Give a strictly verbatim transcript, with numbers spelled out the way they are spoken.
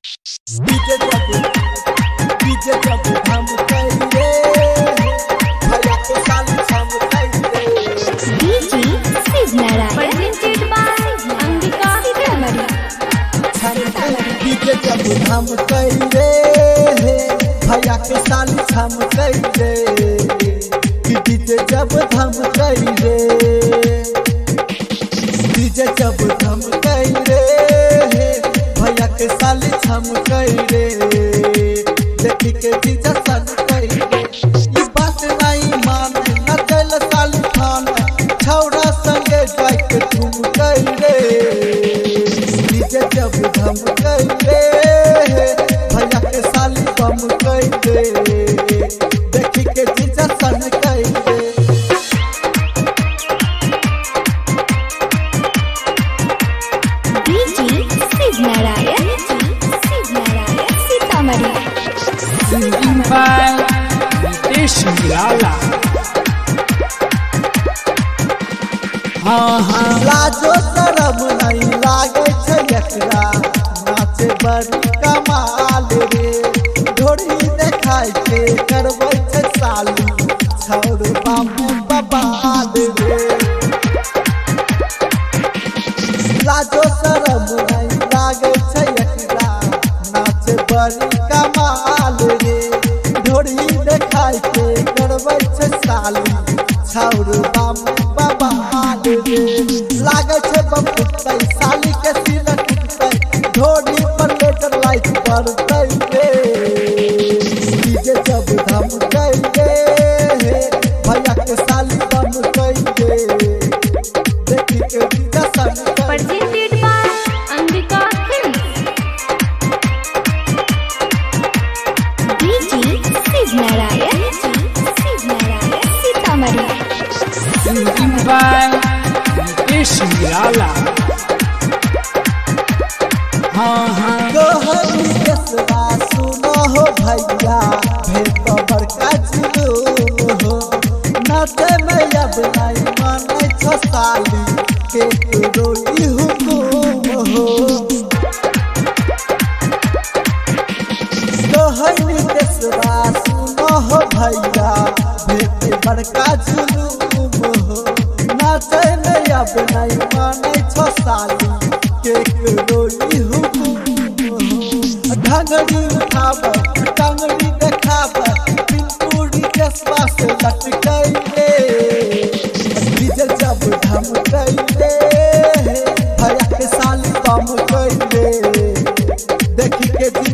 DJ जब DJ जब हम कइले भैया के साली हम कइले DJ Shivnarayan presented by Angika Sitamarhi DJ जब हम कइले भैया के साली हम कइले डीजे जब हम कइले डीजे जब हम कइले भैया के साली हम कइले देखी के जीजा सन कइले ई बात नहीं माने न चल साली खान छौड़ा संगे जाय के तुम कइले डीजे जब हम कइले भैया के साली हम कइले देखी के जीजा सन कइले DJ Shivnarayan Shivnarayan Sitamarhi Singing by Nitesh Nirala. हाँ हाँ लाजो शरम नहीं लागे छै एकरा नाचे बड़ी कमाल रे ढोरी देखाय के करबै छै साली छौड़ बाबू बबाल रे लाजो शरम नहीं लागे छै एकरा नाचे बड़ी कमाल रे ढोरी देखाय के करबै छै साली छौड़ बाबू बबाल रे लागे छै बम फुटतै साली के सिर टूटतै ढोरी पर लेकर लाइट पड़तै रे डीजे जब धम कइले भैया के साली दम कइले देखी के डीजे सन कइले presented by Angika films DJ Shivnarayan Shivnarayan Sitamarhi Singing by Nitesh Nirala. हाँ हाँ कहनी केसवा सुनो हो भैया भेद बड़का जुलूम हो नाचे में अब नहीं माने छो साली के रोई हुकुम हो कहनी केसवा सुनो हो भैया भेद बड़का जुलूम हो नाचे में अब नहीं माने छो साली के रोई हुकुम हो ढंगरी उठाब टंगरी देखाब पिंपुरी केसवा से लटकैले डीजे जब धम कइले भैया के साली कम कइले देखी के